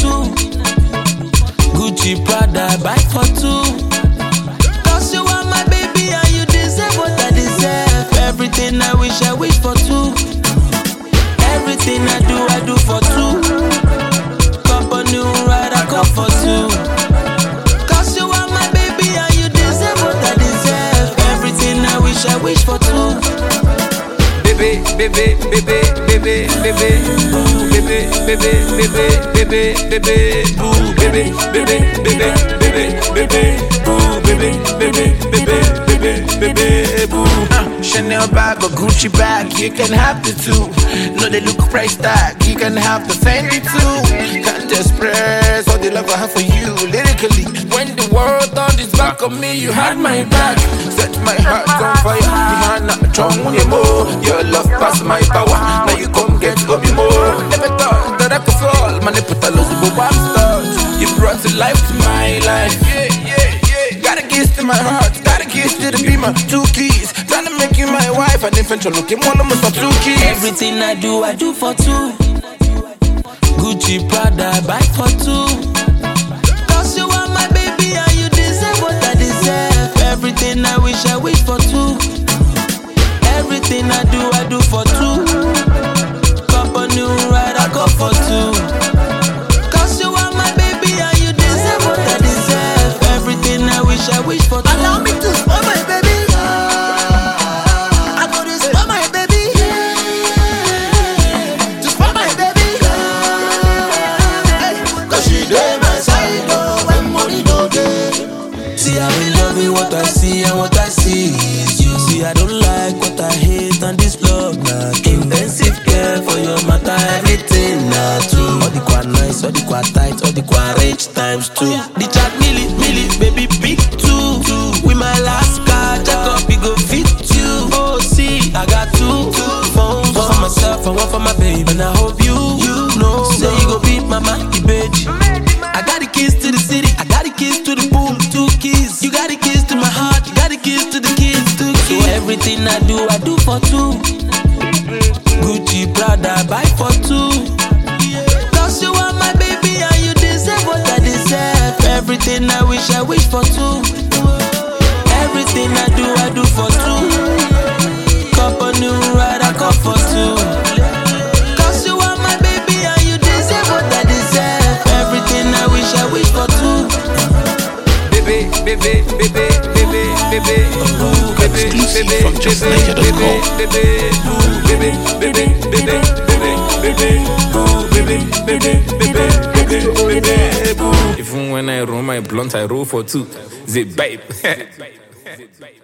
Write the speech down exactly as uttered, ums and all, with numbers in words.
two. Gucci, Prada, I buy for two. Cause you are my baby and you deserve what I deserve. Everything I wish, I wish for two. Everything I do, I do for two. Cup a new ride, I come for two. Cause you are my baby and you deserve what I deserve. Everything I wish, I wish for two. Baby, baby, baby, baby, baby, ooh, baby, baby, baby, baby, baby, ooh, baby, baby, baby, baby, baby, ooh, baby, baby, baby, baby, baby, ooh. Uh, Chanel bag or Gucci bag, you can have the two. No, they look price tag, you can have the Fendi too. Can't express all the love I have for you lyrically. When the world turned its back on me, you had my back. Set my heart on fire, you had not strong anymore. Your love past my power, now you come get go me more. Never thought that I could fall, man, they put a lot of one stars. You brought to life to my life, yeah, yeah, yeah. Got a kiss to my heart, got a kiss to the beamer, two keys. Trying to make you my wife, and eventually looking one of my two keys. Everything I do, I do for two. Gucci, Prada, I buy for two. Cause you are my baby and you deserve what I deserve. Everything I wish, I wish for two. Everything I do, I do for two. Cup a new ride, I go for two. Cause you are my baby and you deserve what I deserve. Everything I wish, I wish for two. Allow me to spoil my baby. I go to spoil my baby. To spoil my baby. Cause she dey my side, oh, when money no dey. See, I will love you what I see and what I see is you. See, I don't like what I hate and this love nah. Intensive care for your matter, everything nah true. All the quite nice, all the quite tight, all the quite rich times two. The chat milli, milli, baby pick two. With my last car, jack up, it go fit you. Oh, see, I got two phones, one for myself and one for my baby. And I hope you, you know, say you go beat my man, the bitch. I got the keys to the city, I got the keys to the pool, two keys. You got the keys to my heart, you got the keys to the kids, two keys. So everything I do, I do for two. Gucci, Prada, I buy for two. Cause you are my baby and you deserve what I deserve. Everything I wish, I wish for two. Everything I do, I do for two. Cup a new ride, I come for two. Cause you are my baby and you deserve what I deserve. Everything I wish, I wish for two. Baby, baby, baby, baby, baby, ooh, baby, baby, from just nature dot com. baby, ooh, baby, baby, baby, baby, baby, ooh, baby, baby, baby, baby, baby, ooh. Even when I roll my blunt, I roll for two. Zip babe.